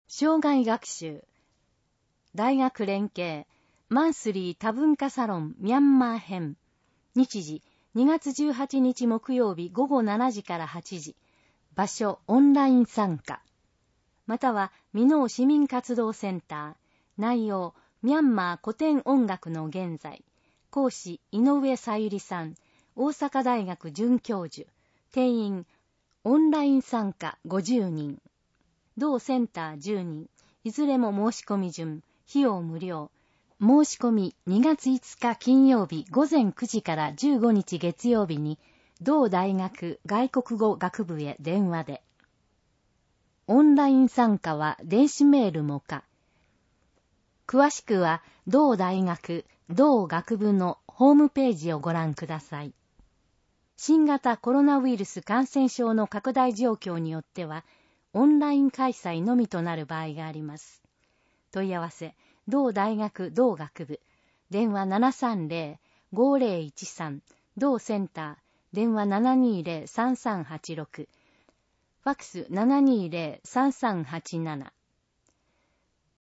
生涯学習大学連携マンスリー多文化サロンミャンマー編。日時2月18日木曜日午後7時から8時。場所オンライン参加。または箕面市民活動センター。内容ミャンマー古典音楽の現在。講師井上さゆりさん。大阪大学准教授。定員オンライン参加50人。同センター10人。いずれも申し込み順。費用無料。申し込み2月5日金曜日午前9時から15日月曜日に同大学外国語学部へ電話で。オンライン参加は電子メールも可。詳しくは同大学同学部のホームページをご覧ください。新型コロナウイルス感染症の拡大状況によってはオンライン開催のみとなる場合があります。問い合わせ同大学同学部電話 730-5013 同センター電話 720-3386 ファクス 720-3387